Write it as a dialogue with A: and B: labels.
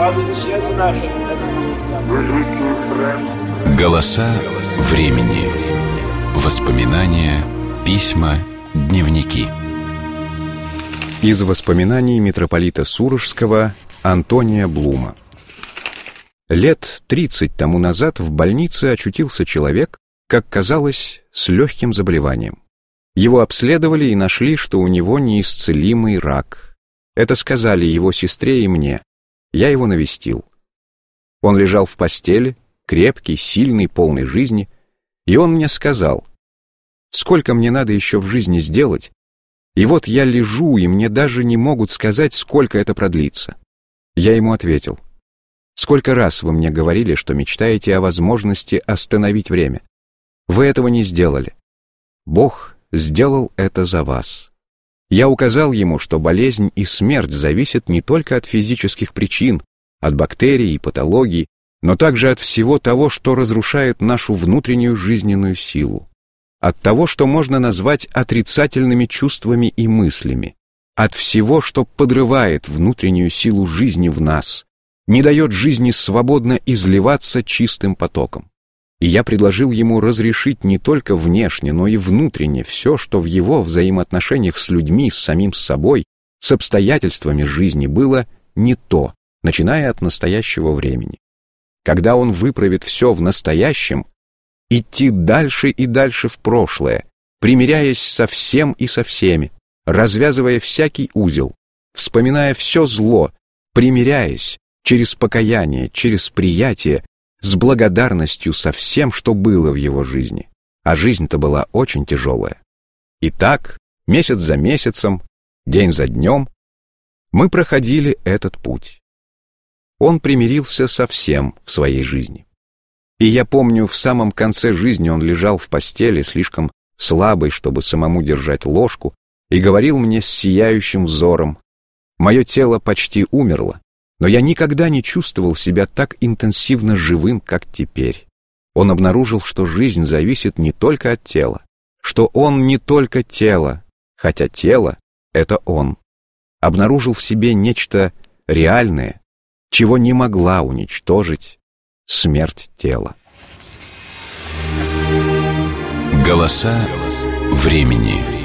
A: Голоса времени. Воспоминания, письма, дневники.
B: Из воспоминаний митрополита Сурожского Антония Блума. Лет 30 тому назад в больнице очутился человек, как казалось, с легким заболеванием. Его обследовали и нашли, что у него неисцелимый рак. Это сказали его сестре и мне. Я его навестил. Он лежал в постели, крепкий, сильный, полный жизни, и он мне сказал: «Сколько мне надо еще в жизни сделать? И вот я лежу, и мне даже не могут сказать, сколько это продлится». Я ему ответил: «Сколько раз вы мне говорили, что мечтаете о возможности остановить время? Вы этого не сделали. Бог сделал это за вас». Я указал ему, что болезнь и смерть зависят не только от физических причин, от бактерий и патологий, но также от всего того, что разрушает нашу внутреннюю жизненную силу, от того, что можно назвать отрицательными чувствами и мыслями, от всего, что подрывает внутреннюю силу жизни в нас, не дает жизни свободно изливаться чистым потоком. И я предложил ему разрешить не только внешне, но и внутренне все, что в его взаимоотношениях с людьми, с самим собой, с обстоятельствами жизни было не то, начиная от настоящего времени. Когда он выправит все в настоящем, идти дальше и дальше в прошлое, примиряясь со всем и со всеми, развязывая всякий узел, вспоминая все зло, примиряясь через покаяние, через приятие, с благодарностью со всем, что было в его жизни. А жизнь-то была очень тяжелая. И так, месяц за месяцем, день за днем, мы проходили этот путь. Он примирился со всем в своей жизни. И я помню, в самом конце жизни он лежал в постели, слишком слабый, чтобы самому держать ложку, и говорил мне с сияющим взором: «Мое тело почти умерло, но я никогда не чувствовал себя так интенсивно живым, как теперь». Он обнаружил, что жизнь зависит не только от тела, что он не только тело, хотя тело — это он. Обнаружил в себе нечто реальное, чего не могла уничтожить смерть тела.
A: Голоса времени.